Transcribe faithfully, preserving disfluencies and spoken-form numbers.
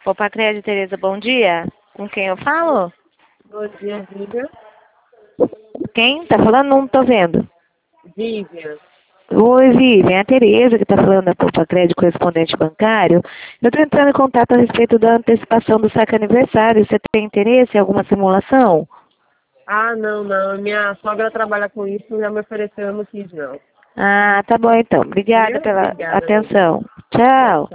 Opa, Crédito, Tereza, bom dia. Com quem eu falo? Bom dia, Vivian. Quem? Tá falando? Não tô vendo. Vivian. Oi, Vivian. É a Tereza que tá falando da Poupa Crédito, correspondente bancário. Eu tô entrando em contato a respeito da antecipação do saque aniversário. Você tem interesse em alguma simulação? Ah, não, não. Minha sogra trabalha com isso, já me ofereceu, eu não quis, não. Ah, tá bom então. Obrigada Viu? pela Obrigada, Vivian. atenção. Tchau, Tchau. tchau.